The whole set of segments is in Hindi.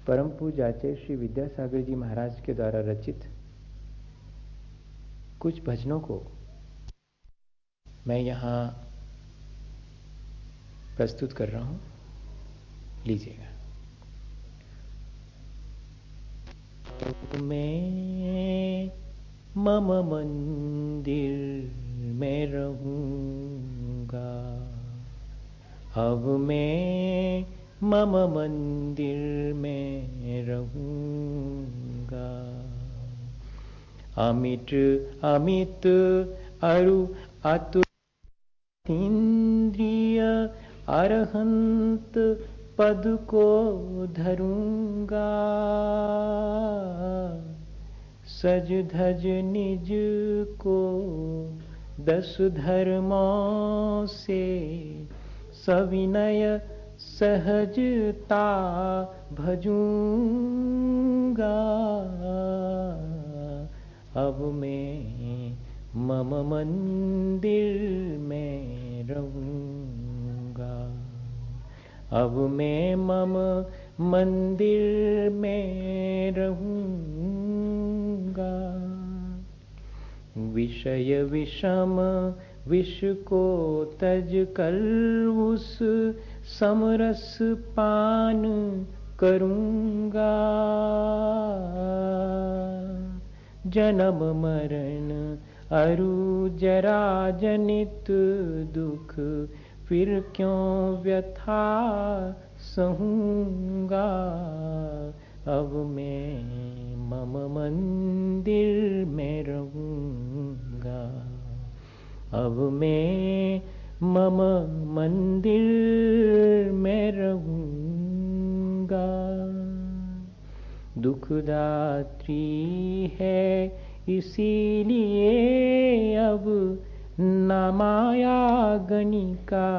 परम पूज्य आचार्य श्री विद्यासागर जी महाराज के द्वारा रचित कुछ भजनों को मैं यहाँ प्रस्तुत कर रहा हूँ, लीजिएगा। मैं मम मंदिर में रहूँगा, अब मैं मम मंदिर में रहूँगा। अमित अमित अरु अतुल इंद्रिय अरहंत पद को धरूँगा। सज धज निज को 10 धर्मों से सविनय सहजता भजूँगा। अब मैं मम मंदिर में रहूँगा, अब मैं मम मंदिर में रहूँगा। विषय विषम विष को तज कर उस समरस पान करूँगा। जन्म मरण अरु जरा जनित दुख फिर क्यों व्यथा सहूँगा। अब मैं मम मंदिर में रहूँगा, अब मैं मम मंदिर में रहूँगा। दुखदात्री है इसीलिए अब न माया गणिका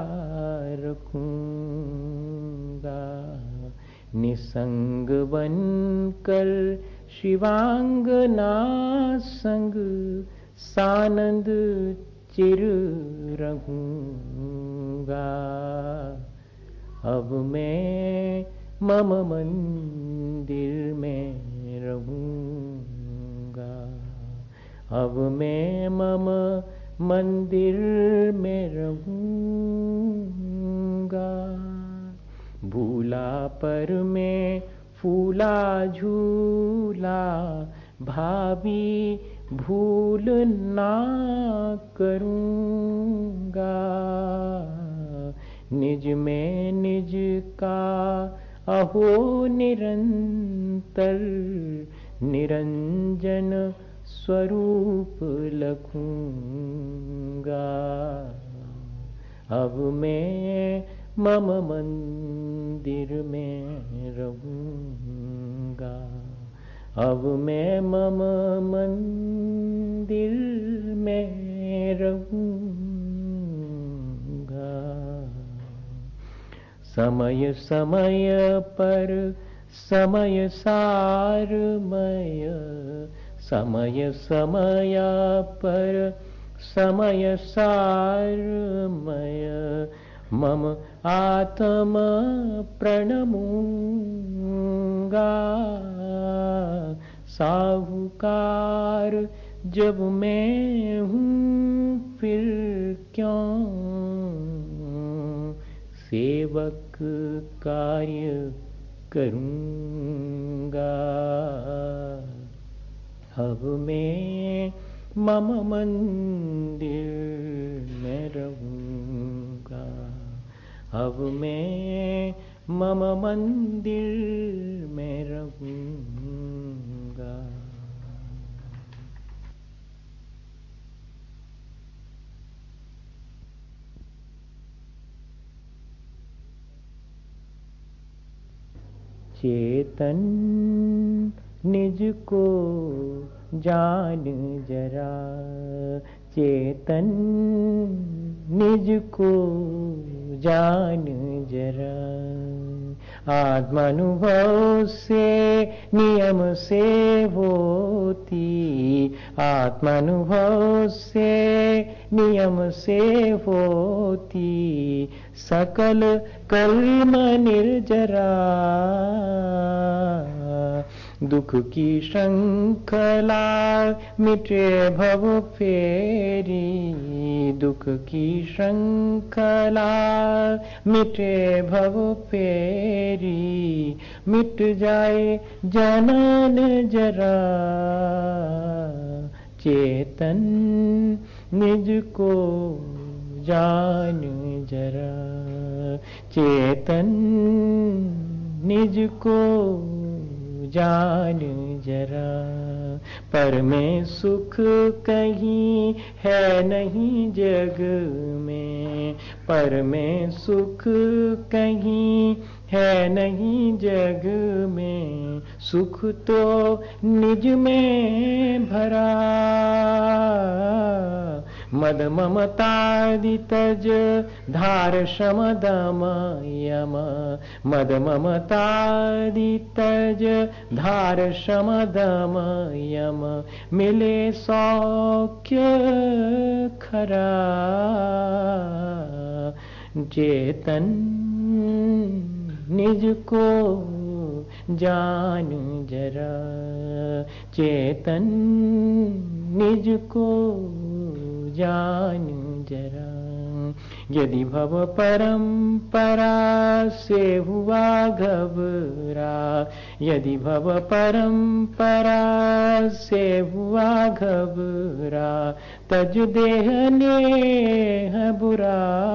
रखूँगा। निसंग बनकर शिवांगना संग सानंद चिर रहूँगा। अब मैं मम मंदिर में रहूँगा, अब मैं मम मंदिर में रहूँगा। भूला पर में फूला झूला भाभी भूल ना करूँगा। निज में निज का अहो निरंतर निरंजन स्वरूप लखूँगा। अब मैं मम मंदिर में रहूँगा, अब मैं मम मंदिर में रहूँगा। समय समय पर समय सारमय, समय समय पर समय सारमय मम आत्म प्रणमूँगा। साहूकार जब मैं हूँ फिर क्यों सेवक कार्य करूँगा। अब मैं मम मंदिर में रहूँगा, अब मैं मम मंदिर में रहूँगा। चेतन निज को जान जरा, चेतन निज को जान जरा। आत्मानुभव से नियम से होती, आत्मानुभव से नियम से होती सकल कर्म निर्जरा। दुख की श्रृंखला मिटे भव फेरी, दुख की श्रृंखला मिटे भव फेरी, मिट जाए जनन जरा, चेतन निज को जान जरा, चेतन निज को जान जरा। पर में सुख कहीं है नहीं जग में, पर में सुख कहीं है नहीं जग में, सुख तो निज में भरा। मद ममतादि तज धार शम दम यम, मद ममतादि तज धार शम दम यम, मिले सौख्य खरा, चेतन निज को जान जरा, चेतन निज को जान जरा। यदि भव परंपरा से हुआ घबरा, यदि भव परंपरा से हुआ घबरा, तज देह नेह बुरा,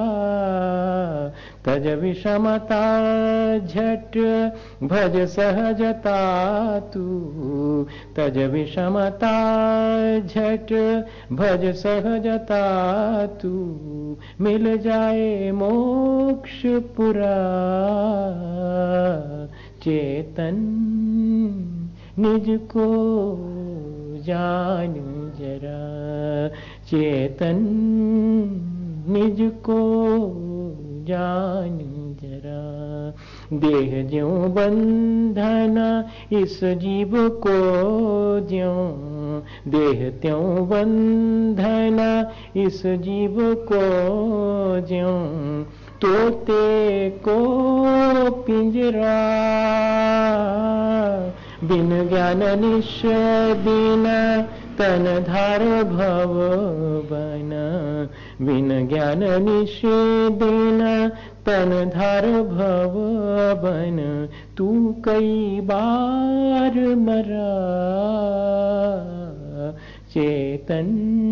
तज विषमता झट भज सहजता तू, तज विषमता झट भज सहजता तू, मिल जाए मोक्ष पुरा, चेतन निज को जान जरा, चेतन निज को जान जरा। देह ज्यों बंधन इस जीव को ज्यों, देह त्यों बंधन इस जीव को ज्यों, तोते को पिंजरा, बिन ज्ञान निश बिन तन धार भव बन, बिन ज्ञान निश बिन तन धार भव बन, तू कई बार मरा, चेतन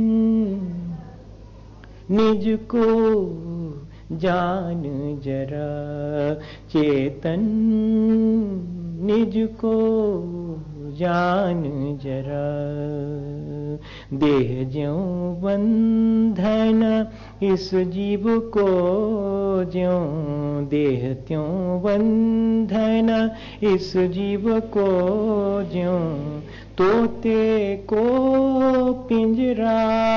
निज को जान जरा, चेतन निज को जान जरा। देह ज्यों बंधन इस जीव को ज्यों, देह त्यों बंधन इस जीव को ज्यों, तोते को पिंजरा,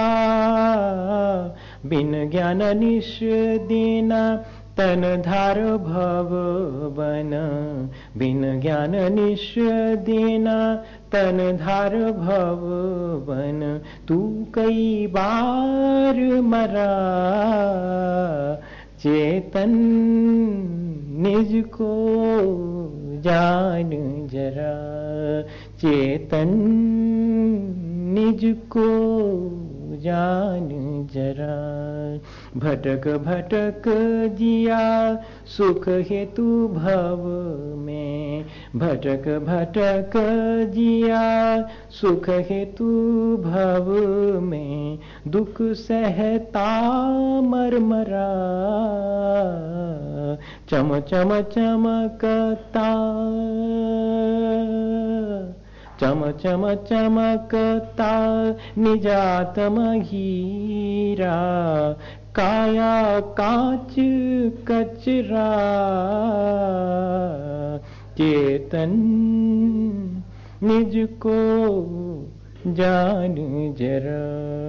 बिन ज्ञान निश देना तन धार भव बन, बिन ज्ञान निश देना तन धार भव बन, तू कई बार मरा, चेतन निज को जान जरा, चेतन निज को जान जरा। भटक भटक जिया सुख हेतु भव में, भटक भटक जिया सुख हेतु भव में, दुख सहता मरमरा, चम चम चमकता, चम चम चमकता निजातम हीरा, काया कांच कचरा, चेतन निज को जान जरा,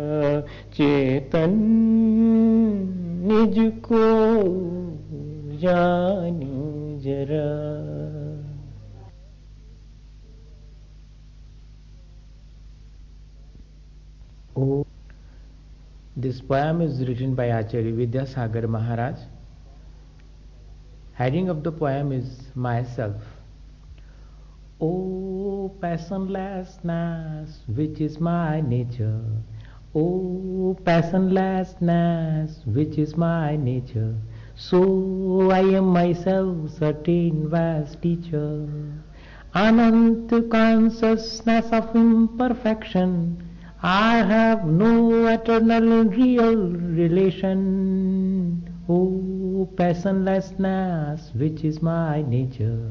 चेतन निज को जान जरा। Oh, this poem is written by Acharya Vidyasagar Maharaj. Heading of the poem is Myself. O passionlessness, which is my nature. Oh, passionlessness, which is my nature. So I am myself, certain vast teacher. Anant consciousness of imperfection. I have no eternal real relation. Oh, passionlessness, which is my nature.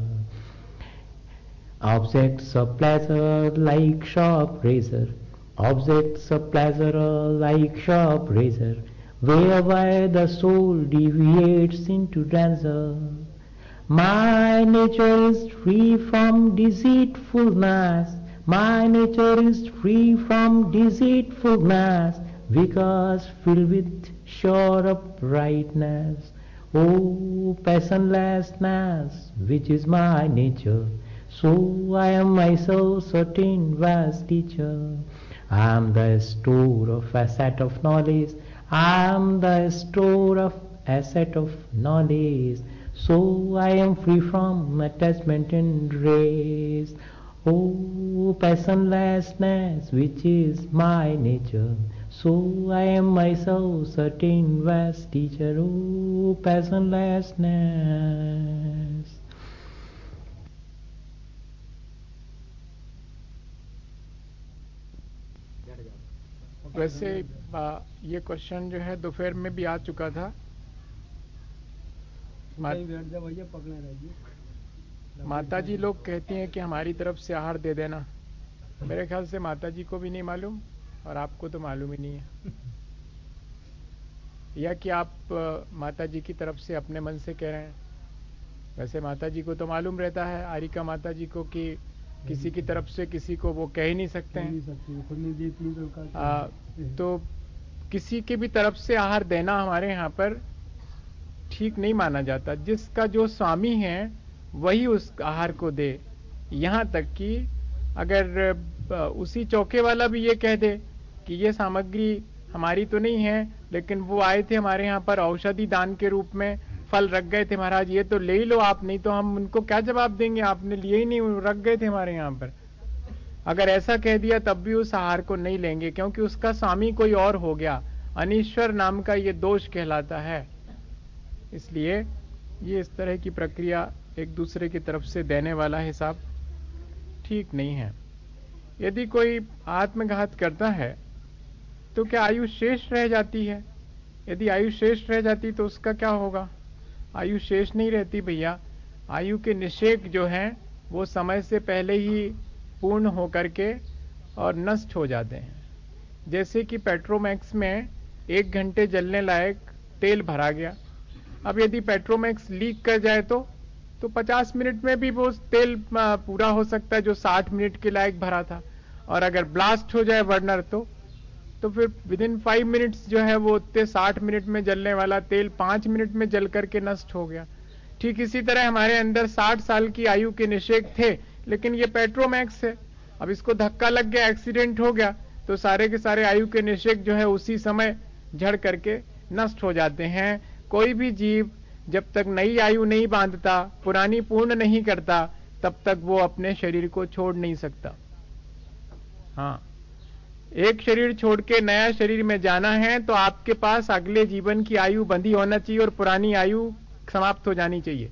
Objects of pleasure like sharp razor. Objects of pleasure like sharp razor, whereby the soul deviates into danger. My nature is free from deceitfulness. My nature is free from deceitfulness, because filled with sure uprightness. O passionlessness, which is my nature, so I am myself certain vast teacher. I am the store of asset of knowledge. I am the store of asset of knowledge. So I am free from attachment and race. Oh, passionlessness, which is my nature. So I am myself certain vast teacher. Oh, passionlessness. वैसे ये क्वेश्चन जो है दोपहर में भी आ चुका था। माता जी लोग कहती हैं कि हमारी तरफ से आहार दे देना। मेरे ख्याल से माता जी को भी नहीं मालूम और आपको तो मालूम ही नहीं है, या कि आप माता जी की तरफ से अपने मन से कह रहे हैं। वैसे माता जी को तो मालूम रहता है, आरिका माता जी को, कि किसी की तरफ से किसी को वो कह ही नहीं सकते हैं। तो किसी के भी तरफ से आहार देना हमारे यहाँ पर ठीक नहीं माना जाता। जिसका जो स्वामी है वही उस आहार को दे। यहाँ तक कि अगर उसी चौके वाला भी ये कह दे कि ये सामग्री हमारी तो नहीं है, लेकिन वो आए थे हमारे यहाँ पर औषधि दान के रूप में, फल रख गए थे महाराज, ये तो ले ही लो आप, नहीं तो हम उनको क्या जवाब देंगे, आपने लिए ही नहीं, रख गए थे हमारे यहाँ पर। अगर ऐसा कह दिया तब भी उस आहार को नहीं लेंगे, क्योंकि उसका स्वामी कोई और हो गया। अनीश्वर नाम का ये दोष कहलाता है। इसलिए ये इस तरह की प्रक्रिया एक दूसरे की तरफ से देने वाला हिसाब ठीक नहीं है। यदि कोई आत्मघात करता है तो क्या आयु शेष रह जाती है? यदि आयु शेष रह जाती तो उसका क्या होगा? आयु शेष नहीं रहती भैया। आयु के निषेक जो हैं वो समय से पहले ही पूर्ण होकर के और नष्ट हो जाते हैं। जैसे कि पेट्रोमैक्स में 1 घंटे जलने लायक तेल भरा गया। अब यदि पेट्रोमैक्स लीक कर जाए तो 50 मिनट में भी वो तेल पूरा हो सकता है जो 60 मिनट के लायक भरा था। और अगर ब्लास्ट हो जाए बर्नर तो फिर विदिन 5 मिनट्स जो है वो 60 मिनट में जलने वाला तेल 5 मिनट में जल करके नष्ट हो गया। ठीक इसी तरह हमारे अंदर 60 साल की आयु के निषेक थे, लेकिन ये पेट्रोमैक्स है। अब इसको धक्का लग गया, एक्सीडेंट हो गया, तो सारे के सारे आयु के निषेक जो है उसी समय झड़ करके नष्ट हो जाते हैं। कोई भी जीव जब तक नई आयु नहीं बांधता, पुरानी पूर्ण नहीं करता, तब तक वो अपने शरीर को छोड़ नहीं सकता। हाँ, एक शरीर छोड़ के नया शरीर में जाना है तो आपके पास अगले जीवन की आयु बंधी होना चाहिए और पुरानी आयु समाप्त हो जानी चाहिए।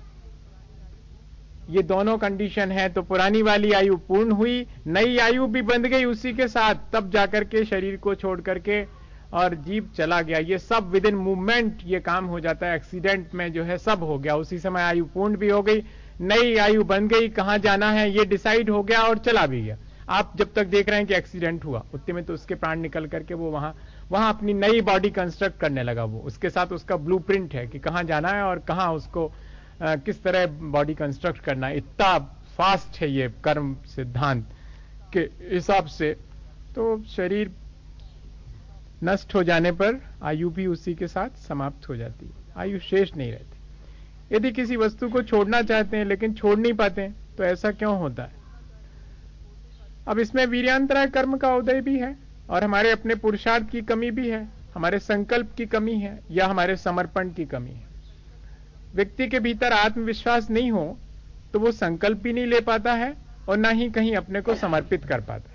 ये दोनों कंडीशन है। तो पुरानी वाली आयु पूर्ण हुई, नई आयु भी बंध गई उसी के साथ, तब जाकर के शरीर को छोड़ करके और जीव चला गया। ये सब विद इन मूवमेंट ये काम हो जाता है। एक्सीडेंट में जो है सब हो गया, उसी समय आयु पूर्ण भी हो गई, नई आयु बन गई, कहां जाना है ये डिसाइड हो गया और चला भी गया। आप जब तक देख रहे हैं कि एक्सीडेंट हुआ, उतने में तो उसके प्राण निकल करके वो वहां अपनी नई बॉडी कंस्ट्रक्ट करने लगा। वो उसके साथ उसका ब्लूप्रिंट है कि कहां जाना है और कहां उसको किस तरह बॉडी कंस्ट्रक्ट करना है। इतना फास्ट है ये कर्म सिद्धांत के हिसाब से। तो शरीर नष्ट हो जाने पर आयु भी उसी के साथ समाप्त हो जाती है, आयु शेष नहीं रहती। यदि किसी वस्तु को छोड़ना चाहते हैं लेकिन छोड़ नहीं पाते हैं तो ऐसा क्यों होता है? अब इसमें वीर्यांतराय कर्म का उदय भी है और हमारे अपने पुरुषार्थ की कमी भी है, हमारे संकल्प की कमी है या हमारे समर्पण की कमी है। व्यक्ति के भीतर आत्मविश्वास नहीं हो तो वो संकल्प भी नहीं ले पाता है और ना ही कहीं अपने को समर्पित कर पाता है।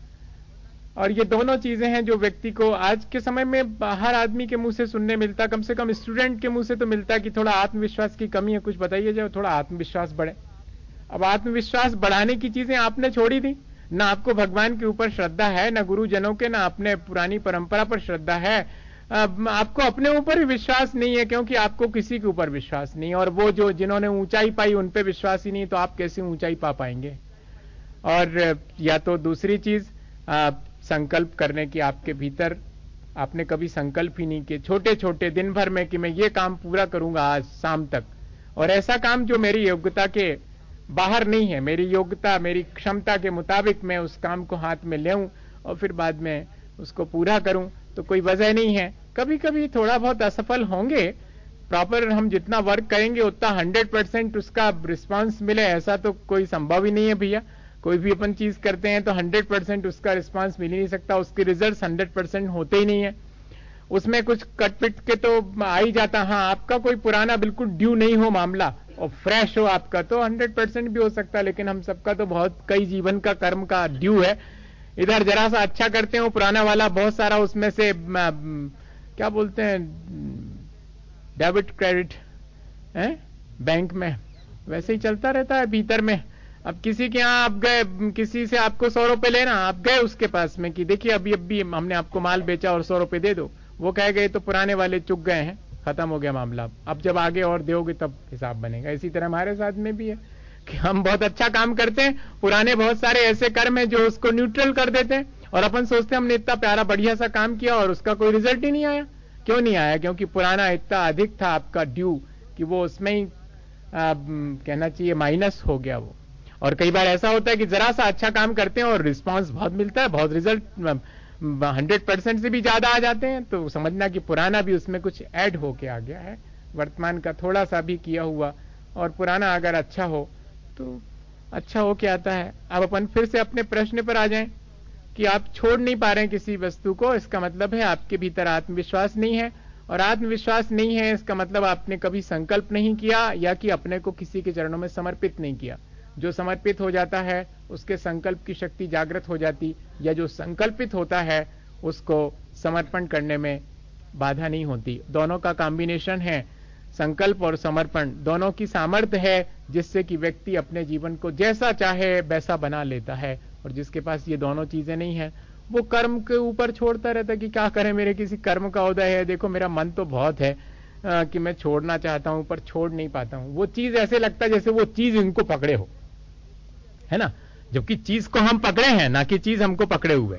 और ये दोनों चीजें हैं जो व्यक्ति को आज के समय में हर आदमी के मुंह से सुनने मिलता, कम से कम स्टूडेंट के मुंह से तो मिलता कि थोड़ा आत्मविश्वास की कमी है, कुछ बताइए जो थोड़ा आत्मविश्वास बढ़े। अब आत्मविश्वास बढ़ाने की चीजें आपने छोड़ी दी, ना आपको भगवान के ऊपर श्रद्धा है, ना गुरुजनों के, ना अपने पुरानी परंपरा पर श्रद्धा है, आपको अपने ऊपर ही विश्वास नहीं है, क्योंकि आपको किसी के ऊपर विश्वास नहीं, और वो जो जिन्होंने ऊंचाई पाई उन पे विश्वास ही नहीं, तो आप कैसे ऊंचाई पा पाएंगे। और या तो दूसरी चीज संकल्प करने की आपके भीतर आपने कभी संकल्प ही नहीं किए छोटे छोटे दिन भर में कि मैं ये काम पूरा करूंगा आज शाम तक, और ऐसा काम जो मेरी योग्यता के बाहर नहीं है, मेरी योग्यता मेरी क्षमता के मुताबिक मैं उस काम को हाथ में लेऊं और फिर बाद में उसको पूरा करूं, तो कोई वजह नहीं है। कभी कभी थोड़ा बहुत असफल होंगे, प्रॉपर हम जितना वर्क करेंगे उतना 100% उसका रिस्पांस मिले ऐसा तो कोई संभव ही नहीं है भैया। कोई भी अपन चीज करते हैं तो 100% उसका रिस्पांस मिल ही नहीं सकता, उसके रिजल्ट 100% होते ही नहीं है, उसमें कुछ कटपिट के तो आ ही जाता। हाँ, आपका कोई पुराना बिल्कुल ड्यू नहीं हो मामला और फ्रेश हो आपका तो 100% भी हो सकता है, लेकिन हम सबका तो बहुत कई जीवन का कर्म का ड्यू है। इधर जरा सा अच्छा करते हैं, वो पुराना वाला बहुत सारा उसमें से क्या बोलते हैं डेबिट क्रेडिट है बैंक में, वैसे ही चलता रहता है भीतर में। अब किसी के यहाँ आप गए, किसी से आपको 100 रुपए लेना, आप गए उसके पास में कि देखिए अभी हमने आपको माल बेचा और 100 रुपए दे दो, वो कह गए तो पुराने वाले चुक गए हैं, खत्म हो गया मामला, अब जब आगे और दोगे तब हिसाब बनेगा। इसी तरह हमारे साथ में भी है कि हम बहुत अच्छा काम करते हैं, पुराने बहुत सारे ऐसे कर्म है जो उसको न्यूट्रल कर देते हैं, और अपन सोचते हैं हमने इतना प्यारा बढ़िया सा काम किया और उसका कोई रिजल्ट ही नहीं आया। क्यों नहीं आया? क्योंकि पुराना इतना अधिक था आपका ड्यू कि वो उसमें ही कहना चाहिए माइनस हो गया वो। और कई बार ऐसा होता है कि जरा सा अच्छा काम करते हैं और रिस्पांस बहुत मिलता है, बहुत रिजल्ट 100% से भी ज्यादा आ जाते हैं, तो समझना कि पुराना भी उसमें कुछ ऐड होके आ गया है, वर्तमान का थोड़ा सा भी किया हुआ, और पुराना अगर अच्छा हो तो अच्छा हो के आता है। अब अपन फिर से अपने प्रश्न पर आ जाएं कि आप छोड़ नहीं पा रहे हैं किसी वस्तु को, इसका मतलब है आपके भीतर आत्मविश्वास नहीं है, और आत्मविश्वास नहीं है इसका मतलब आपने कभी संकल्प नहीं किया या कि अपने को किसी के चरणों में समर्पित नहीं किया। जो समर्पित हो जाता है उसके संकल्प की शक्ति जागृत हो जाती, या जो संकल्पित होता है उसको समर्पण करने में बाधा नहीं होती। दोनों का कॉम्बिनेशन है, संकल्प और समर्पण दोनों की सामर्थ्य है, जिससे कि व्यक्ति अपने जीवन को जैसा चाहे वैसा बना लेता है। और जिसके पास ये दोनों चीजें नहीं है वो कर्म के ऊपर छोड़ता रहता है कि क्या करें, मेरे किसी कर्म का उदय है, देखो मेरा मन तो बहुत है कि मैं छोड़ना चाहता हूं पर छोड़ नहीं पाता हूं। वो चीज ऐसे लगता है जैसे वो चीज इनको पकड़े हो, है ना, जबकि चीज को हम पकड़े हैं ना कि चीज हमको पकड़े हुए।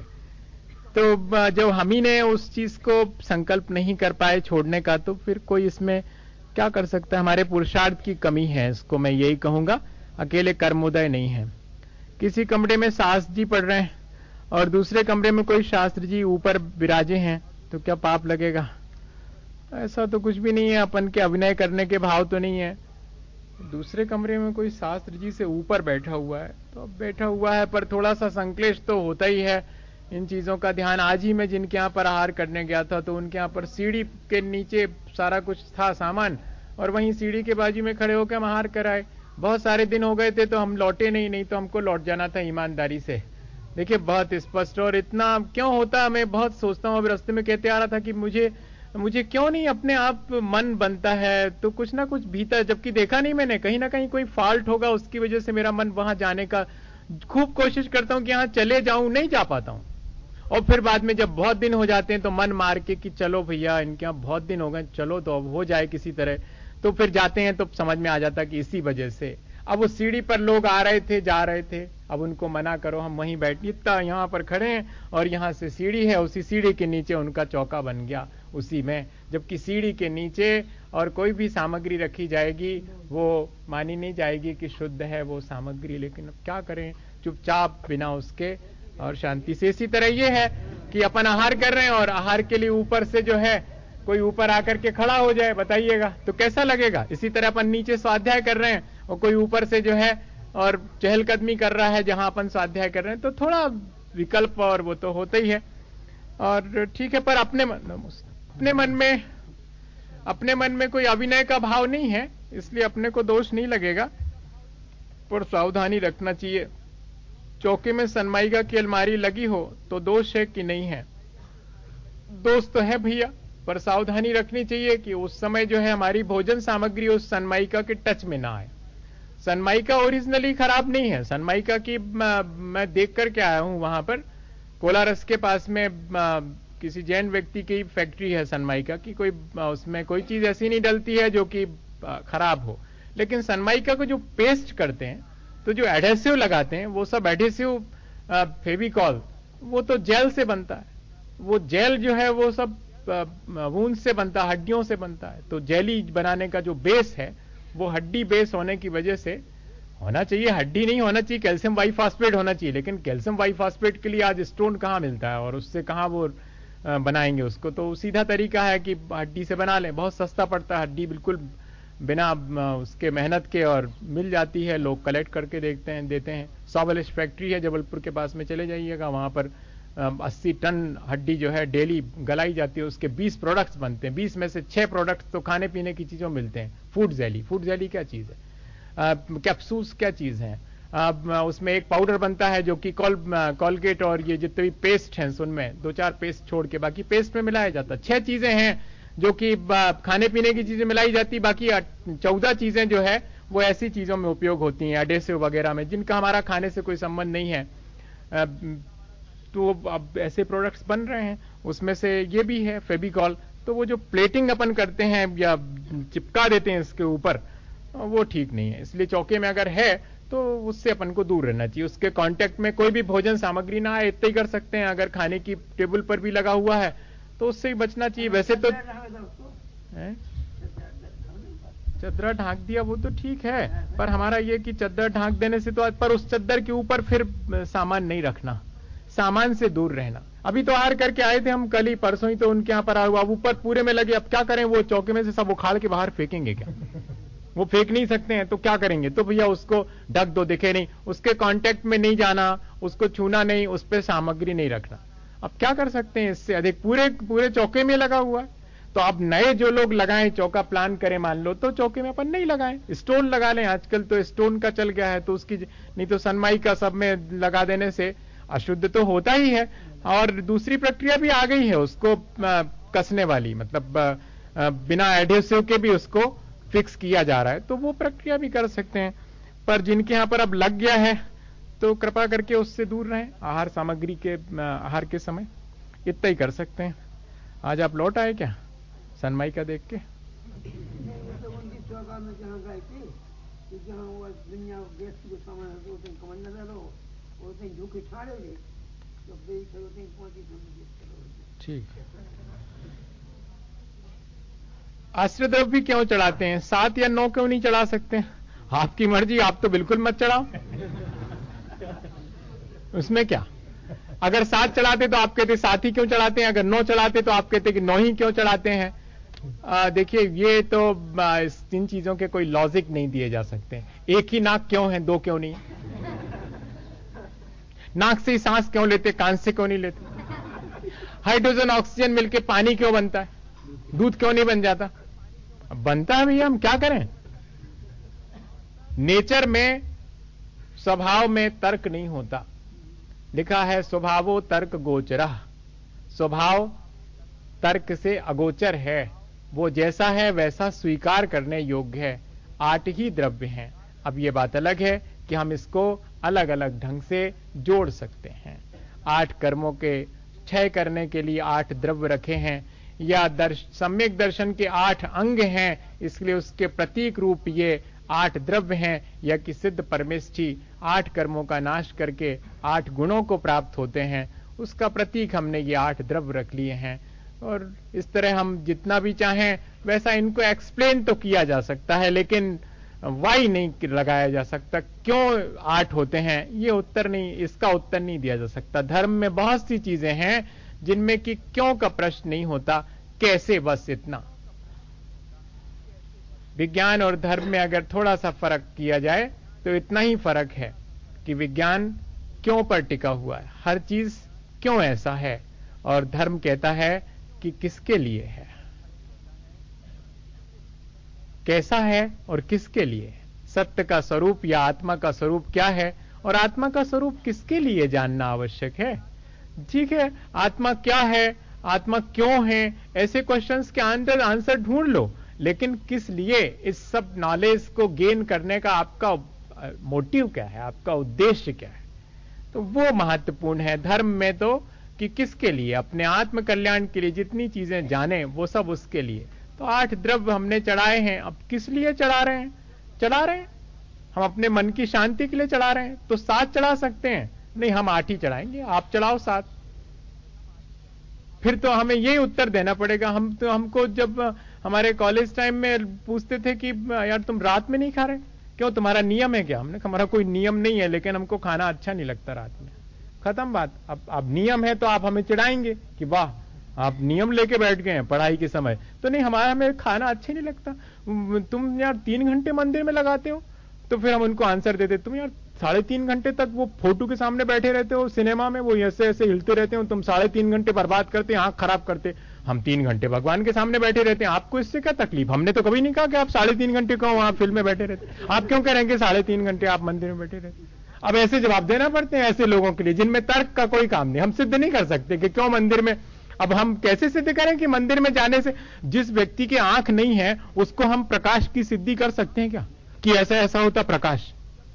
तो जब हम ही ने उस चीज को संकल्प नहीं कर पाए छोड़ने का, तो फिर कोई इसमें क्या कर सकता है? हमारे पुरुषार्थ की कमी है, इसको मैं यही कहूंगा, अकेले कर्मोदय नहीं है। किसी कमरे में शास्त्र जी पढ़ रहे हैं और दूसरे कमरे में कोई शास्त्र जी ऊपर विराजे हैं, तो क्या पाप लगेगा? ऐसा तो कुछ भी नहीं है, अपन के अभिनय करने के भाव तो नहीं है। दूसरे कमरे में कोई शास्त्र जी से ऊपर बैठा हुआ है तो अब बैठा हुआ है, पर थोड़ा सा संक्लेश तो होता ही है इन चीजों का ध्यान। आज ही मैं जिनके यहाँ पर आहार करने गया था तो उनके यहाँ पर सीढ़ी के नीचे सारा कुछ था सामान, और वहीं सीढ़ी के बाजू में खड़े होकर हम आहार कराए। बहुत सारे दिन हो गए थे तो हम लौटे नहीं तो हमको लौट जाना था ईमानदारी से। देखिए बहुत स्पष्ट, और इतना क्यों होता मैं बहुत सोचता हूँ। अब रास्ते में कहते आ रहा था कि मुझे क्यों नहीं अपने आप मन बनता है, तो कुछ ना कुछ भीतर, जबकि देखा नहीं मैंने, कहीं ना कहीं कोई फॉल्ट होगा उसकी वजह से मेरा मन वहां जाने का खूब कोशिश करता हूं कि यहां चले जाऊं, नहीं जा पाता हूं। और फिर बाद में जब बहुत दिन हो जाते हैं तो मन मार के कि चलो भैया इनके यहाँ बहुत दिन हो गए, चलो तो अब हो जाए किसी तरह, तो फिर जाते हैं तो समझ में आ जाता कि इसी वजह से। अब उस सीढ़ी पर लोग आ रहे थे जा रहे थे, अब उनको मना करो, हम वहीं बैठ, इतना यहाँ पर खड़े हैं और यहाँ से सीढ़ी है, उसी सीढ़ी के नीचे उनका चौका बन गया उसी में, जबकि सीढ़ी के नीचे और कोई भी सामग्री रखी जाएगी वो मानी नहीं जाएगी कि शुद्ध है वो सामग्री। लेकिन अब क्या करें, चुपचाप बिना उसके और शांति से। इसी तरह ये है कि अपन आहार कर रहे हैं और आहार के लिए ऊपर से जो है कोई ऊपर आकर के खड़ा हो जाए, बताइएगा तो कैसा लगेगा? इसी तरह अपन नीचे स्वाध्याय कर रहे हैं और कोई ऊपर से जो है और चहलकदमी कर रहा है जहां अपन स्वाध्याय कर रहे हैं, तो थोड़ा विकल्प और वो तो होता ही है। और ठीक है, पर अपने मन में कोई अभिनय का भाव नहीं है, इसलिए अपने को दोष नहीं लगेगा, पर सावधानी रखना चाहिए चौके में सनमाइका की अलमारी लगी हो तो दोष है कि नहीं है? दोष तो है भैया, पर सावधानी रखनी चाहिए कि उस समय जो है हमारी भोजन सामग्री उस सनमाइका के टच में ना आए। सनमाइका ओरिजिनली खराब नहीं है। सनमाइका की मैं देख कर के आया हूं, वहां पर कोलारस के पास में किसी जैन व्यक्ति की फैक्ट्री है सनमाइका की। कोई उसमें कोई चीज ऐसी नहीं डलती है जो कि खराब हो। लेकिन सनमाइका को जो पेस्ट करते हैं, तो जो एडहेसिव लगाते हैं, वो सब एडहेसिव फेविकॉल, वो तो जेल से बनता है। वो जेल जो है वो सब वूंड से बनता है, हड्डियों से बनता है। तो जेली बनाने का जो बेस है वो हड्डी बेस होने की वजह से होना चाहिए। हड्डी नहीं होना चाहिए, कैल्शियम बाइफॉस्फेट होना चाहिए। लेकिन कैल्शियम बाइफॉस्फेट के लिए आज स्टोन कहां मिलता है और उससे कहां वो बनाएंगे उसको? तो सीधा तरीका है कि हड्डी से बना लें। बहुत सस्ता पड़ता है हड्डी, बिल्कुल बिना उसके मेहनत के, और मिल जाती है। लोग कलेक्ट करके देखते हैं, देते हैं। सॉवलिश फैक्ट्री है जबलपुर के पास में, चले जाइएगा, वहां पर 80 टन हड्डी जो है डेली गलाई जाती है। उसके 20 प्रोडक्ट्स बनते हैं। 20 में से 6 प्रोडक्ट्स तो खाने पीने की चीजों मिलते हैं। फूड जेली क्या चीज है? कैप्सूल्स क्या चीज है? उसमें एक पाउडर बनता है जो कि कॉलगेट और ये जितने भी पेस्ट हैं उनमें 2-4 पेस्ट छोड़ के बाकी पेस्ट में मिलाया जाता है। 6 चीजें हैं जो कि खाने पीने की चीजें मिलाई जाती, बाकी 14 चीजें जो है वो ऐसी चीजों में उपयोग होती हैं, एडेसिव वगैरह में, जिनका हमारा खाने से कोई संबंध नहीं है। तो अब ऐसे प्रोडक्ट्स बन रहे हैं। उसमें से ये भी है फेविकॉल। तो वो जो प्लेटिंग अपन करते हैं या चिपका देते हैं इसके ऊपर, वो ठीक नहीं है। इसलिए चौके में अगर है तो उससे अपन को दूर रहना चाहिए। उसके कांटेक्ट में कोई भी भोजन सामग्री ना आए, इतना ही कर सकते हैं। अगर खाने की टेबल पर भी लगा हुआ है तो उससे ही बचना चाहिए। वैसे तो चद्दर ढांक दिया वो तो ठीक है, पर हमारा ये कि चद्दर ढांक देने से तो, पर उस चद्दर के ऊपर फिर सामान नहीं रखना, सामान से दूर रहना। अभी तो आर करके आए थे हम कल ही परसों ही, तो उनके यहाँ पर अब ऊपर पूरे में लगे। अब क्या करें? वो चौके में से सब उखाड़ के बाहर फेंकेंगे क्या? वो फेंक नहीं सकते हैं तो क्या करेंगे? तो भैया उसको ढक दो, दिखे नहीं, उसके कांटेक्ट में नहीं जाना, उसको छूना नहीं, उस पर सामग्री नहीं रखना। अब क्या कर सकते हैं इससे अधिक? पूरे चौके में लगा हुआ है। तो अब नए जो लोग लगाएं, चौका प्लान करें मान लो, तो चौके में अपन नहीं लगाएं, स्टोन लगा लें। आजकल तो स्टोन का चल गया है, तो उसकी नहीं तो सनमाइका सब में लगा देने से अशुद्ध तो होता ही है। और दूसरी प्रक्रिया भी आ गई है उसको कसने वाली, मतलब बिना एडहेसिव के भी उसको फिक्स किया जा रहा है, तो वो प्रक्रिया भी कर सकते हैं। पर जिनके यहां पर अब लग गया है तो कृपा करके उससे दूर रहें आहार सामग्री के, आहार के समय। इतना ही कर सकते हैं। आज आप लौट आए क्या सनमाइका देख के? ठीक है। आश्रय द्रव्य भी क्यों चढ़ाते हैं? 7 या 9 क्यों नहीं चढ़ा सकते? आपकी मर्जी, आप तो बिल्कुल मत चढ़ाओ, उसमें क्या? अगर 7 चढ़ाते तो आप कहते 7 ही क्यों चढ़ाते हैं, अगर 9 चढ़ाते तो आप कहते कि 9 ही क्यों चढ़ाते हैं। देखिए, ये तो इन चीजों के कोई लॉजिक नहीं दिए जा सकते। एक ही नाक क्यों है, 2 क्यों नहीं? नाक से ही सांस क्यों लेते, कान से क्यों नहीं लेते? हाइड्रोजन ऑक्सीजन मिलके पानी क्यों बनता है, दूध क्यों नहीं बन जाता? बनता है भैया, हम क्या करें? नेचर में, स्वभाव में तर्क नहीं होता। लिखा है स्वभावो तर्क गोचरः, स्वभाव तर्क से अगोचर है। वो जैसा है वैसा स्वीकार करने योग्य है। 8 ही द्रव्य हैं। अब ये बात अलग है कि हम इसको अलग अलग ढंग से जोड़ सकते हैं। 8 कर्मों के क्षय करने के लिए 8 द्रव्य रखे हैं, या सम्यक दर्शन के 8 अंग हैं, इसलिए उसके प्रतीक रूप ये 8 द्रव्य हैं। या कि सिद्ध परमेष्ठी 8 कर्मों का नाश करके 8 गुणों को प्राप्त होते हैं, उसका प्रतीक हमने ये 8 द्रव्य रख लिए हैं। और इस तरह हम जितना भी चाहें वैसा इनको एक्सप्लेन तो किया जा सकता है, लेकिन वाई नहीं लगाया जा सकता। क्यों 8 होते हैं, ये उत्तर नहीं, इसका उत्तर नहीं दिया जा सकता। धर्म में बहुत सी चीजें हैं जिनमें कि क्यों का प्रश्न नहीं होता, कैसे, बस इतना। विज्ञान और धर्म में अगर थोड़ा सा फर्क किया जाए तो इतना ही फर्क है कि विज्ञान क्यों पर टिका हुआ है, हर चीज क्यों ऐसा है, और धर्म कहता है कि किसके लिए है, कैसा है और किसके लिए है, सत्य का स्वरूप या आत्मा का स्वरूप क्या है और आत्मा का स्वरूप किसके लिए जानना आवश्यक है? ठीक है, आत्मा क्या है, आत्मा क्यों है, ऐसे क्वेश्चंस के आंसर ढूंढ लो, लेकिन किस लिए इस सब नॉलेज को गेन करने का आपका मोटिव क्या है, आपका उद्देश्य क्या है, तो वो महत्वपूर्ण है धर्म में। तो कि किसके लिए, अपने आत्म कल्याण के लिए जितनी चीजें जाने वो सब उसके लिए। तो 8 द्रव्य हमने चढ़ाए हैं, अब किस लिए चढ़ा रहे हैं? चढ़ा रहे हैं हम अपने मन की शांति के लिए चढ़ा रहे हैं, तो 7 चढ़ा सकते हैं, नहीं हम 8 ही चढ़ाएंगे, आप चढ़ाओ 7। फिर तो हमें यही उत्तर देना पड़ेगा। हमको जब हमारे कॉलेज टाइम में पूछते थे कि यार तुम रात में नहीं खा रहे, क्यों, तुम्हारा नियम है क्या? हमने कहा हमारा कोई नियम नहीं है, लेकिन हमको खाना अच्छा नहीं लगता रात में, खत्म बात। अब नियम है तो आप हमें चिढ़ाएंगे कि वाह आप नियम लेके बैठ गए हैं पढ़ाई के समय, तो नहीं, हमें खाना अच्छा नहीं लगता, तुम यार 3 घंटे मंदिर में लगाते हो। तो फिर हम उनको आंसर देते, तुम यार 3.5 घंटे तक वो फोटो के सामने बैठे रहते हो सिनेमा में, वो ऐसे ऐसे हिलते रहते हो, तुम 3.5 घंटे बर्बाद करते, आंख खराब करते। हम 3 घंटे भगवान के सामने बैठे रहते हैं, आपको इससे क्या तकलीफ? हमने तो कभी नहीं कहा कि आप 3.5 घंटे कहो वहां फिल्म में बैठे रहते, आप क्यों करेंगे 3.5 घंटे आप मंदिर में बैठे रहते? अब ऐसे जवाब देना पड़ते हैं ऐसे लोगों के लिए जिनमें तर्क का कोई काम नहीं। हम सिद्ध नहीं कर सकते कि क्यों मंदिर में, अब हम कैसे सिद्ध करें कि मंदिर में जाने से, जिस व्यक्ति की आंख नहीं है उसको हम प्रकाश की सिद्धि कर सकते हैं क्या, कि ऐसा ऐसा होता प्रकाश?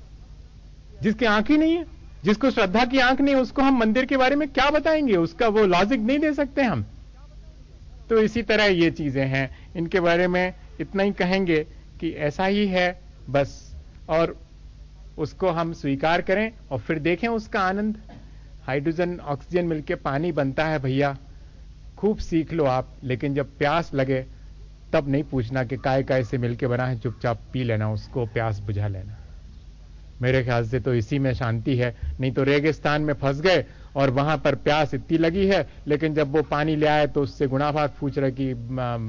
जिसकी आंख ही नहीं है, जिसको श्रद्धा की आंख नहीं है, उसको हम मंदिर के बारे में क्या बताएंगे? उसका वो लॉजिक नहीं दे सकते हम। तो इसी तरह ये चीजें हैं, इनके बारे में इतना ही कहेंगे कि ऐसा ही है बस, और उसको हम स्वीकार करें और फिर देखें उसका आनंद। हाइड्रोजन ऑक्सीजन मिलके पानी बनता है भैया, खूब सीख लो आप, लेकिन जब प्यास लगे तब नहीं पूछना कि काय से मिलके बना है, चुपचाप पी लेना उसको, प्यास बुझा लेना। मेरे ख्याल से तो इसी में शांति है। नहीं तो रेगिस्तान में फंस गए और वहां पर प्यास इतनी लगी है, लेकिन जब वो पानी ले आए तो उससे गुना भाग पूछ रहे कि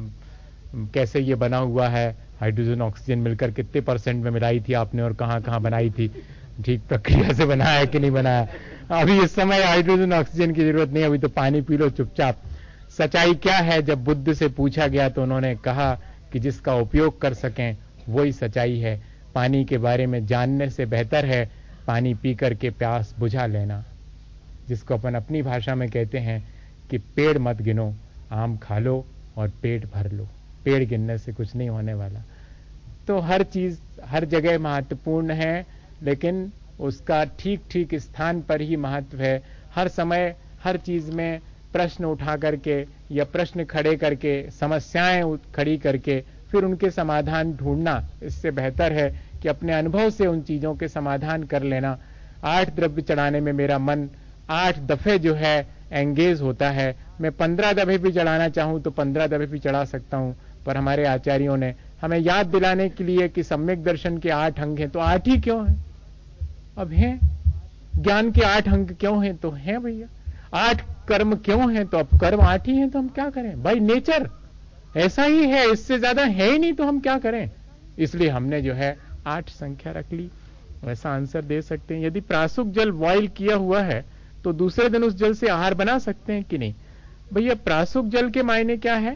कैसे ये बना हुआ है, हाइड्रोजन ऑक्सीजन मिलकर कितने % में मिलाई थी आपने और कहां कहां बनाई थी, ठीक प्रक्रिया से बनाया है कि नहीं बनाया। अभी इस समय हाइड्रोजन ऑक्सीजन की जरूरत नहीं, अभी तो पानी पी लो चुपचाप। सच्चाई क्या है? जब बुद्ध से पूछा गया तो उन्होंने कहा कि जिसका उपयोग कर सकें वही सच्चाई है। पानी के बारे में जानने से बेहतर है पानी पी करके प्यास बुझा लेना, जिसको अपन अपनी भाषा में कहते हैं कि पेड़ मत गिनो, आम खा लो और पेट भर लो, पेड़ गिनने से कुछ नहीं होने वाला। तो हर चीज हर जगह महत्वपूर्ण है, लेकिन उसका ठीक ठीक स्थान पर ही महत्व है। हर समय हर चीज में प्रश्न उठा करके या प्रश्न खड़े करके, समस्याएं खड़ी करके फिर उनके समाधान ढूंढना, इससे बेहतर है कि अपने अनुभव से उन चीजों के समाधान कर लेना। 8 द्रव्य चढ़ाने में मेरा मन 8 दफे जो है एंगेज होता है। मैं 15 दफे भी चढ़ाना चाहूं तो 15 दफे भी चढ़ा सकता हूं, पर हमारे आचार्यों ने हमें याद दिलाने के लिए कि सम्यक दर्शन के 8 अंग हैं, तो 8 ही क्यों हैं? अब हैं। ज्ञान के 8 अंग क्यों हैं? तो हैं भैया। 8 कर्म क्यों हैं? तो अब कर्म 8 ही हैं, तो हम क्या करें भाई? नेचर ऐसा ही है, इससे ज्यादा है ही नहीं, तो हम क्या करें? इसलिए हमने जो है 8 संख्या रख ली। वैसा आंसर दे सकते हैं। यदि प्रासुक जल बॉयल किया हुआ है तो दूसरे दिन उस जल से आहार बना सकते हैं कि नहीं? भैया प्रासुक जल के मायने क्या है?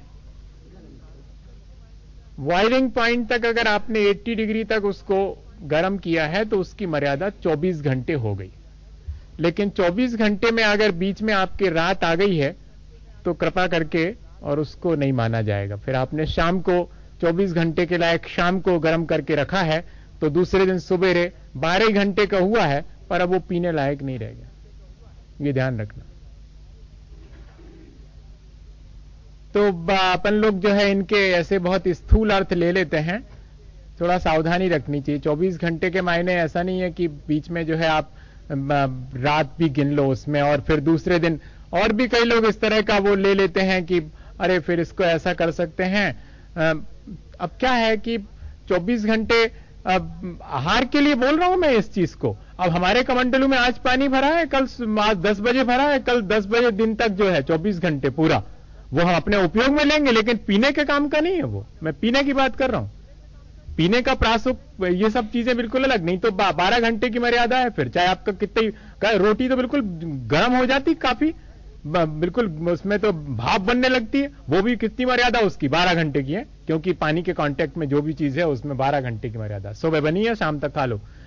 बॉइलिंग पॉइंट तक अगर आपने 80 डिग्री तक उसको गर्म किया है तो उसकी मर्यादा 24 घंटे हो गई। लेकिन 24 घंटे में अगर बीच में आपकी रात आ गई है तो कृपा करके और उसको नहीं माना जाएगा। फिर आपने शाम को 24 घंटे के लायक शाम को गर्म करके रखा है तो दूसरे दिन सुबेरे 12 घंटे का हुआ है, पर अब वो पीने लायक नहीं रह गया। ये ध्यान रखना। तो अपन लोग जो है इनके ऐसे बहुत स्थूल अर्थ ले लेते हैं, थोड़ा सावधानी रखनी चाहिए। 24 घंटे के मायने ऐसा नहीं है कि बीच में जो है आप रात भी गिन लो उसमें और फिर दूसरे दिन। और भी कई लोग इस तरह का वो ले लेते हैं कि अरे फिर इसको ऐसा कर सकते हैं। अब क्या है कि 24 घंटे आहार के लिए बोल रहा हूं मैं इस चीज को। अब हमारे कमंडलू में आज पानी भरा है, कल 10 बजे भरा है, कल 10 बजे दिन तक जो है 24 घंटे पूरा वो हम अपने उपयोग में लेंगे, लेकिन पीने के काम का नहीं है वो। मैं पीने की बात कर रहा हूं, पीने का प्रासुक, ये सब चीजें बिल्कुल अलग। नहीं तो 12 घंटे की मर्यादा है। फिर चाहे आपका कितनी रोटी तो बिल्कुल गर्म हो जाती काफी, बिल्कुल उसमें तो भाप बनने लगती है, वो भी कितनी मर्यादा उसकी 12 घंटे की है, क्योंकि पानी के कांटेक्ट में जो भी चीज है उसमें 12 घंटे की मर्यादा। सुबह बनी है शाम तक खा लो,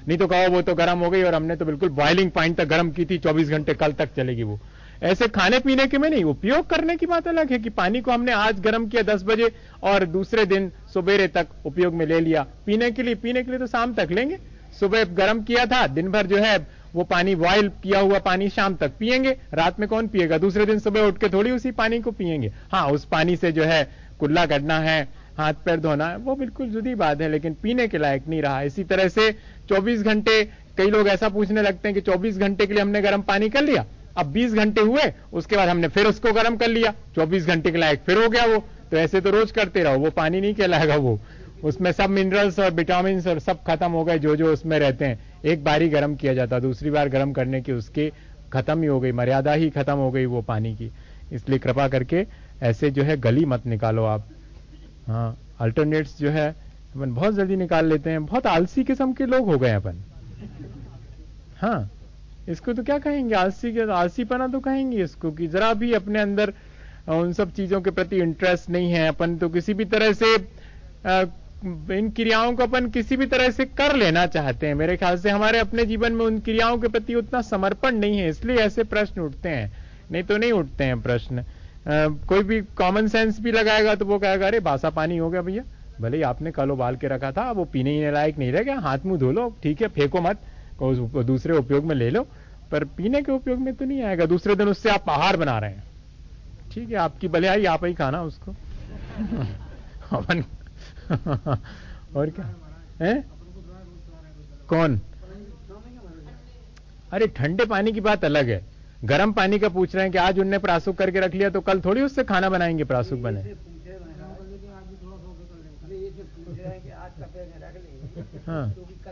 नहीं तो कहो वो तो गर्म हो गई और हमने तो बिल्कुल बॉइलिंग पॉइंट तक गर्म की थी, 24 घंटे कल तक चलेगी वो। ऐसे खाने पीने के में नहीं, उपयोग करने की बात अलग है कि पानी को हमने आज गर्म किया 10 बजे और दूसरे दिन सुबेरे तक उपयोग में ले लिया। पीने के लिए तो शाम तक लेंगे। सुबह गर्म किया था, दिन भर जो है वो पानी बॉयल किया हुआ पानी शाम तक पिएंगे, रात में कौन पिएगा? दूसरे दिन सुबह उठ के थोड़ी उसी पानी को पिएंगे। हाँ, उस पानी से जो है कुल्ला करना है, हाथ पैर धोना है, वो बिल्कुल जुदी बात है, लेकिन पीने के लायक नहीं रहा। इसी तरह से 24 घंटे, कई लोग ऐसा पूछने लगते हैं कि 24 घंटे के लिए हमने गर्म पानी कर लिया, अब 20 घंटे हुए, उसके बाद हमने फिर उसको गर्म कर लिया, 24 घंटे के लायक फिर हो गया वो। तो ऐसे तो रोज करते रहो, वो पानी नहीं कहलाएगा वो। उसमें सब मिनरल्स और विटामिन और सब खत्म हो गए जो उसमें रहते हैं। एक बार ही गर्म किया जाता, दूसरी बार गर्म करने की उसकी खत्म ही हो गई, मर्यादा ही खत्म हो गई वो पानी की। इसलिए कृपा करके ऐसे जो है गली मत निकालो आप। हाँ, अल्टरनेट्स जो है अपन बहुत जल्दी निकाल लेते हैं, बहुत आलसी किस्म के लोग हो गए अपन। हाँ, इसको तो क्या कहेंगे, आलसीपना तो कहेंगे इसको, कि जरा भी अपने अंदर उन सब चीजों के प्रति इंटरेस्ट नहीं है। अपन तो किसी भी तरह से इन क्रियाओं को अपन किसी भी तरह से कर लेना चाहते हैं। मेरे ख्याल से हमारे अपने जीवन में उन क्रियाओं के प्रति उतना समर्पण नहीं है, इसलिए ऐसे प्रश्न उठते हैं, नहीं तो नहीं उठते हैं प्रश्न। कोई भी कॉमन सेंस भी लगाएगा तो वो कहेगा अरे बासा पानी हो गया भैया, भले ही आपने कल उबाल के रखा था, वो पीने ही लायक नहीं रह गया, हाथ मुंह धो लो, ठीक है, फेंको मत, दूसरे उपयोग में ले लो, पर पीने के उपयोग में तो नहीं आएगा। दूसरे दिन उससे आप आहार बना रहे हैं, ठीक है, आपकी भलाई, आप ही खाना उसको। अपन और क्या है? कौन? अरे ठंडे पानी की बात अलग है, गर्म पानी का पूछ रहे हैं कि आज उनने प्रासुक करके रख लिया तो कल थोड़ी उससे खाना बनाएंगे, प्रासुक बने। हाँ,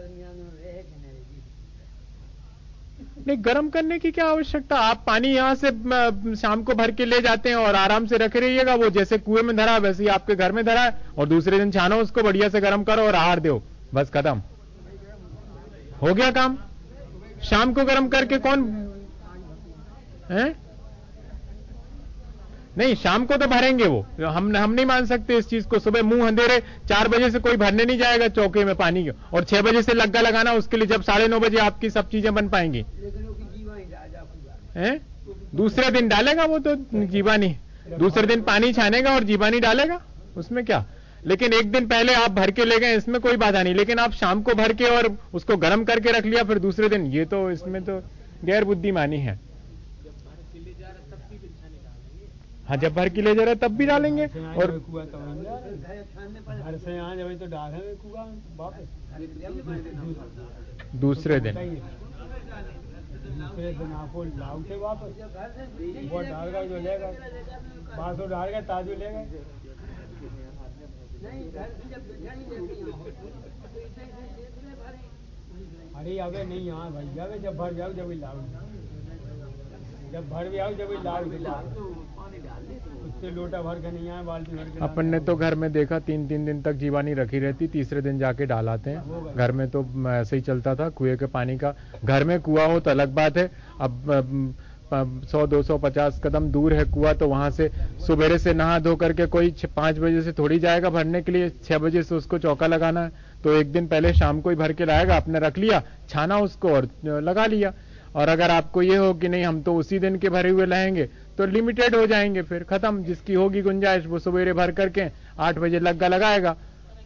नहीं, गर्म करने की क्या आवश्यकता? आप पानी यहां से शाम को भर के ले जाते हैं और आराम से रखे रहिएगा, वो जैसे कुएं में धरा वैसे ही आपके घर में धरा है, और दूसरे दिन छानो उसको, बढ़िया से गर्म करो और आहार दो, बस खत्म हो गया काम। शाम को गर्म करके कौन है? नहीं, शाम को तो भरेंगे वो, हम नहीं मान सकते इस चीज को। सुबह मुंह अंधेरे 4 बजे से कोई भरने नहीं जाएगा चौके में पानी, और 6 बजे से लग्गा लगाना उसके लिए, जब 9:30 बजे आपकी सब चीजें बन पाएंगी। हैं? दूसरे दिन डालेगा वो तो जीवानी, दूसरे दिन पानी छानेगा और जीवानी डालेगा, उसमें क्या। लेकिन एक दिन पहले आप भर के ले गए, इसमें कोई बाधा नहीं, लेकिन आप शाम को भर के और उसको गर्म करके रख लिया फिर दूसरे दिन, ये तो इसमें तो गैर बुद्धिमानी है। हाँ, जब भर के ले जा रहे तब भी डालेंगे, और दूसरे दिन आपको लाओ थे वापस, वो डालगा जो लेगा, बासो डालगा ताजू लेगा। अरे अबे नहीं, यहाँ भैया जब भर जाओ जब लाओ, जब भर भी आओ जब लाओ, उससे लोटा भर के नहीं आए, बाल्टी भर के। अपन ने तो घर में देखा 3-3 दिन तक जीवानी रखी रहती, तीसरे दिन जाके डालाते हैं। घर में तो ऐसे ही चलता था, कुएं के पानी का। घर में कुआं हो तो अलग बात है, अब 100-250 कदम दूर है कुआं, तो वहां से सुबेरे से नहा धो करके कोई 5 बजे से थोड़ी जाएगा भरने के लिए, 6 बजे से उसको चौका लगाना है, तो एक दिन पहले शाम को ही भर के लाएगा, आपने रख लिया, छाना उसको और लगा लिया। और अगर आपको ये हो कि नहीं हम तो उसी दिन के भरे हुए लाएंगे, तो लिमिटेड हो जाएंगे, फिर खत्म। जिसकी होगी गुंजाइश वो सवेरे भर करके 8 बजे लग्गा लगाएगा।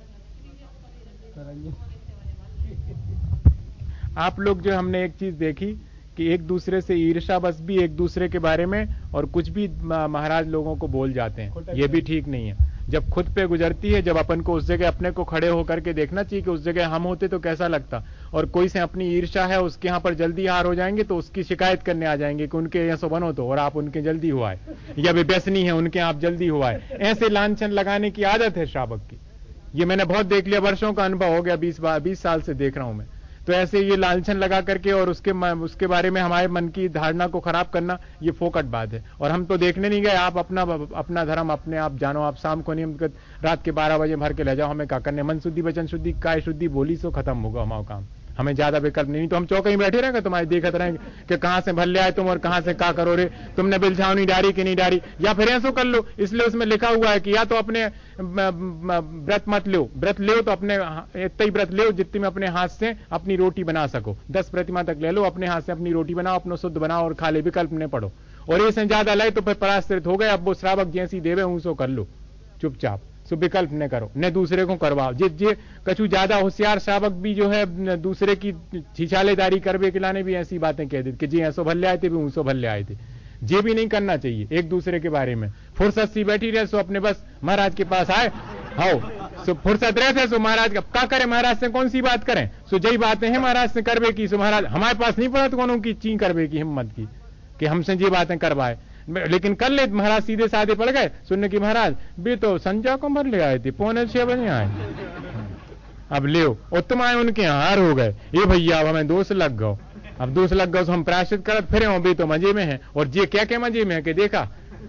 आप लोग जो, हमने एक चीज देखी कि एक दूसरे से ईर्ष्या बस भी एक दूसरे के बारे में और कुछ भी महाराज लोगों को बोल जाते हैं, ये भी ठीक नहीं है। जब खुद पे गुजरती है, जब अपन को उस जगह अपने को खड़े होकर के देखना चाहिए कि उस जगह हम होते तो कैसा लगता। और कोई से अपनी ईर्ष्या है, उसके यहाँ पर जल्दी हार हो जाएंगे तो उसकी शिकायत करने आ जाएंगे कि उनके यहाँ सो बनो तो, और आप उनके जल्दी हुआ है, या व्यसनी है उनके आप जल्दी हुआ है। ऐसे लांछन लगाने की आदत है श्रावक की, ये मैंने बहुत देख लिया, वर्षों का अनुभव हो गया, 20 साल से देख रहा हूं मैं। तो ऐसे ये लालचन लगा करके और उसके बारे में हमारे मन की धारणा को खराब करना, ये फोकट बात है। और हम तो देखने नहीं गए, आप अपना धर्म अपने आप जानो, आप शाम को नहीं, रात के 12 बजे भर के ले जाओ, हमें क्या करने। मन शुद्धि, वचन शुद्धि, काय शुद्धि, बोली सो खत्म होगा हमारा काम। हमें ज्यादा विकल्प नहीं तो हम चौक ही बैठे रहेंगे, तुम्हारे देखते रहेंगे कि कहां से भल्ले आए तुम और कहां से का करो रे, तुमने बिल छावनी डारी कि नहीं डारी, या फिर ऐसो कर लो। इसलिए उसमें लिखा हुआ है कि या तो अपने व्रत मत लो, व्रत लो तो अपने इतना ही व्रत लो जितनी में अपने हाथ से अपनी रोटी बना सको, 10 प्रतिमा तक ले लो, अपने हाथ से अपनी रोटी बनाओ, अपना शुद्ध बनाओ और खा ले, विकल्प ने पढ़ो। और इससे ज्यादा लाए तो फिर पराश्रित हो गए, अब वो श्रावक जैसी देवे उसो कर लो चुपचाप, सो विकल्प न करो, न दूसरे को करवाओ। जे कछु ज्यादा होशियार श्रावक भी जो है दूसरे की छिछालेदारी करवे के लाने भी ऐसी बातें कह देते कि जी ऐसो भल्ले आए थे भी ऊसो भल्ले आए थे। ये भी नहीं करना चाहिए एक दूसरे के बारे में। फुर्सत सी बैठी रहे सो अपने बस महाराज के पास आए, हो सो फुर्सत रहते सो महाराज का करें, महाराज से कौन सी बात करें, सो जही बातें हैं महाराज से करवे की, सो महाराज हमारे पास नहीं पड़ा तो कौन की ची करवे की हिम्मत की कि हमसे ये बातें करवाए, लेकिन कर ले महाराज सीधे साधे पड़ गए सुनने की महाराज भी तो संजा को भर ले आए थे, 5:45 बजे आए, अब ले और तुम आए उनके हार हो गए, ये भैया अब हमें दोष लग गो, अब दोष लग गो तो हम प्रायश्चित करत फिरे हो भी तो मजे में है। और ये क्या क्या मजे में है कि देखा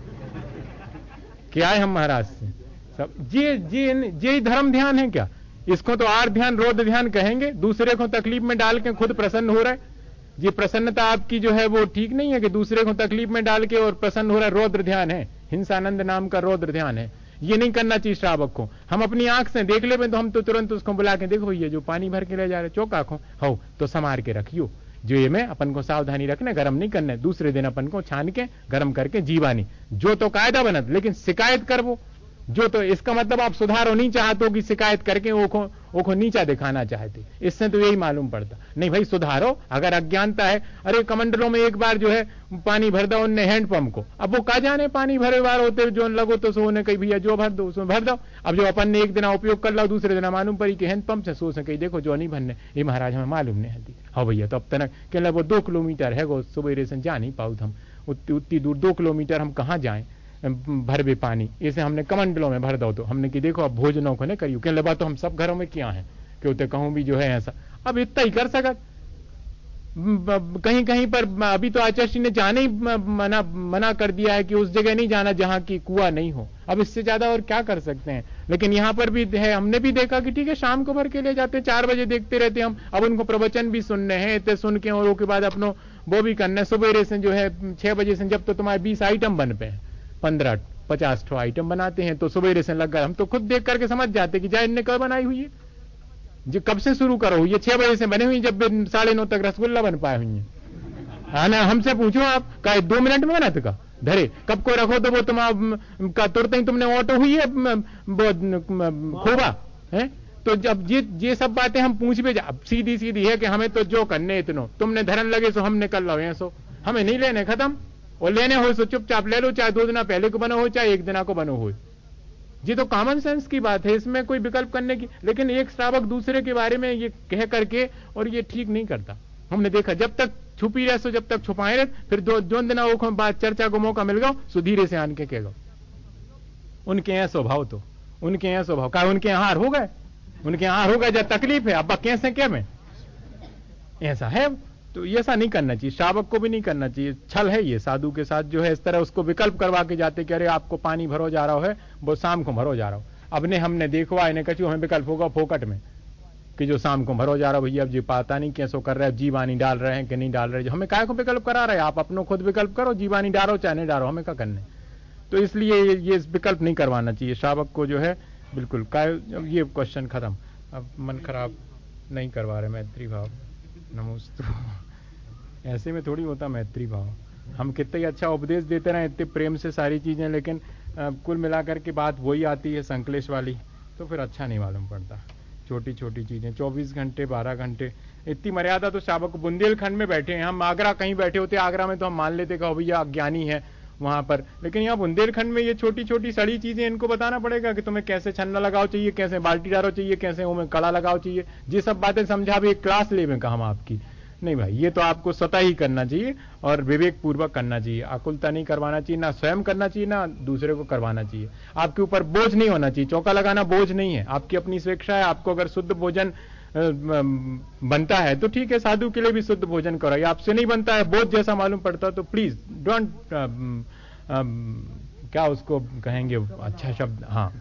क्या है हम महाराज से सब ये धर्म ध्यान है क्या, इसको तो आर ध्यान रौद्र ध्यान कहेंगे। दूसरे को तकलीफ में डाल के खुद प्रसन्न हो रहा है, ये प्रसन्नता आपकी जो है वो ठीक नहीं है कि दूसरे को तकलीफ में डाल के और प्रसन्न हो रहा है, रौद्र ध्यान है, हिंसानंद नाम का रौद्र ध्यान है। ये नहीं करना चाहिए श्रावक को। हम अपनी आंख से देख ले तो हम तो तुरंत उसको बुला के देखो ये जो पानी भर के ले जा रहे चौका खो हो तो संभार के रखियो, जो ये में अपन को सावधानी रखना, गरम नहीं करना, दूसरे दिन अपन को छान के गरम करके जीवानी, जो तो कायदा बनत, लेकिन शिकायत कर वो जो तो इसका मतलब आप सुधारो नहीं चाहते हो कि शिकायत करके ओखो नीचा दिखाना चाहते, इससे तो यही मालूम पड़ता। नहीं भाई सुधारो, अगर अज्ञानता है, अरे कमंडलों में एक बार जो है पानी भर दो उनने हैंडपंप को, अब वो कहा जाने पानी भरे बार होते जो लगो तो सोने कहीं भैया जो भर दो उसमें भर दो, अब जो अपन ने एक दिन उपयोग कर लो दूसरे दिन मालूम पड़ी कि हैंडपंप से सोच कहीं देखो जो नहीं भरने, ये महाराज हमें मालूम नहीं है। हाँ भैया तो अब तक कहला वो 2 किलोमीटर है वो सुबह से जा नहीं पाऊ हम उतनी दूर 2 किलोमीटर हम कहाँ जाए भर भी पानी, इसे हमने कमंडलों में भर दो। तो हमने कि देखो अब भोजनों को नहीं करियो, कहले बात तो हम सब घरों में किया है कि उते कहूं भी जो है ऐसा, अब इतना ही कर सकत। कहीं कहीं पर अभी तो आचार्य जी ने जाने ही मना कर दिया है कि उस जगह नहीं जाना जहां की कुआं नहीं हो, अब इससे ज्यादा और क्या कर सकते हैं। लेकिन यहां पर भी है, हमने भी देखा कि ठीक है शाम को भर के ले जाते, 4 बजे देखते रहते हम, अब उनको प्रवचन भी सुनने हैं, इतने सुन के और उसके बाद अपनो वो भी करना है। सुबह से जो है 6 बजे से जब तो तुम्हारे 20 आइटम बन पे 15-50 आइटम बनाते हैं, तो सुबह से लग गए, हम तो खुद देख करके समझ जाते कि जाए इनने कब बनाई हुई है, जो कब से शुरू करो, ये 6 बजे से बने हुई, जब 9:30 तक रसगुल्ला बन पाए हुई है। हाँ ना, हमसे पूछो आप का 2 मिनट में बना का धरे कब को रखो तो वो तुम तुरंत ही तुमने ऑटो हुई है खोबा है। तो जब ये सब बातें हम पूछ भी अब सीधी सीधी है कि हमें तो जो करने इतनो तुमने धरन लगे सो हम निकल लो ऐसो, हमें नहीं लेने, खत्म। और लेने हो सो चुपचाप ले लो, चाहे 2 दिन पहले को बनो हो चाहे 1 दिन को बनो हो, ये तो कॉमन सेंस की बात है, इसमें कोई विकल्प करने की। लेकिन एक श्रावक दूसरे के बारे में ये कह करके और ये ठीक नहीं करता। हमने देखा जब तक छुपी रहे सो जब तक छुपाए रहे, फिर 2 दिन वो बात चर्चा को मौका मिल गया सो धीरे से आन के कह गो। उनके यहाँ स्वभाव तो उनके यहाँ स्वभाव का उनके हार हो गए, उनके हार हो गए, जब तकलीफ है अब कैसे क्या में ऐसा है। तो ये ऐसा नहीं करना चाहिए, श्रावक को भी नहीं करना चाहिए, छल है ये साधु के साथ जो है। इस तरह उसको विकल्प करवा के जाते कि अरे आपको पानी भरो जा रहा है, वो शाम को भरो जा रहा हो। अब ने हमने देखवा इन्हें कचू हमें विकल्प होगा फोकट में कि जो शाम को भरो जा रहा हो भैया, अब जी पता नहीं कैसो कर रहे हैं, जीवानी डाल रहे हैं कि नहीं डाल रहे, हमें काय को विकल्प करा रहे हैं, आप अपनो खुद विकल्प करो, जीवानी डालो चाहे नहीं डालो, हमें क्या करने। तो इसलिए ये विकल्प नहीं करवाना चाहिए श्रावक को जो है बिल्कुल। ये क्वेश्चन खत्म, अब मन खराब नहीं करवा रहे, मैत्री भाव नमोस्तु। ऐसे में थोड़ी होता मैत्री भाव, हम कितने ही अच्छा उपदेश देते रहे इतने प्रेम से सारी चीजें, लेकिन कुल मिलाकर के बात वही आती है संकलेश वाली, तो फिर अच्छा नहीं मालूम पड़ता। छोटी छोटी चीजें 24 घंटे 12 घंटे इतनी मर्यादा तो शाबक बुंदेलखंड में बैठे हैं, हम आगरा कहीं बैठे होते, आगरा में तो हम मान लेते कि भैया अज्ञानी है वहां पर, लेकिन यहाँ बुंदेलखंड में ये छोटी छोटी सड़ी चीजें इनको बताना पड़ेगा कि तुम्हें कैसे छन्ना लगाओ चाहिए, कैसे बाल्टी डालो चाहिए, कैसे वो में कड़ा लगाओ चाहिए, ये सब बातें समझा भी एक क्लास ले में हम आपकी नहीं भाई, ये तो आपको स्वतः ही करना चाहिए और विवेक पूर्वक करना चाहिए, आकुलता नहीं करवाना चाहिए, ना स्वयं करना चाहिए ना दूसरे को करवाना चाहिए। आपके ऊपर बोझ नहीं होना चाहिए, चौका लगाना बोझ नहीं है, आपकी अपनी स्वेच्छा है। आपको अगर शुद्ध भोजन बनता है तो ठीक है, साधु के लिए भी शुद्ध भोजन करो, या आपसे नहीं बनता है बोझ जैसा मालूम पड़ता तो प्लीज डोंट क्या उसको कहेंगे अच्छा शब्द, हाँ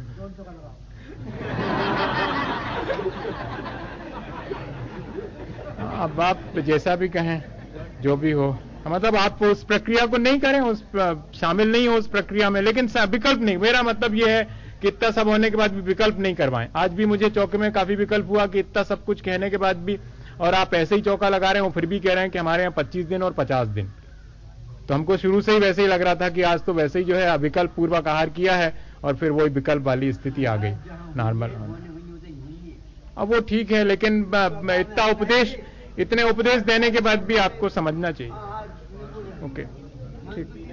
अब आप जैसा भी कहें, जो भी हो, मतलब आप उस प्रक्रिया को नहीं करें, शामिल नहीं हो उस प्रक्रिया में, लेकिन विकल्प नहीं। मेरा मतलब यह है कि इतना सब होने के बाद भी विकल्प नहीं करवाएं। आज भी मुझे चौके में काफी विकल्प हुआ कि इतना सब कुछ कहने के बाद भी, और आप ऐसे ही चौका लगा रहे हो, फिर भी कह रहे हैं कि हमारे यहाँ 25 दिन और 50 दिन। तो हमको शुरू से ही वैसे ही लग रहा था कि आज तो वैसे ही जो है विकल्प पूर्वक आहार किया है और फिर वही विकल्प वाली स्थिति आ गई नॉर्मल। अब वो ठीक है, लेकिन इतने उपदेश देने के बाद भी आपको समझना चाहिए। ओके, ठीक।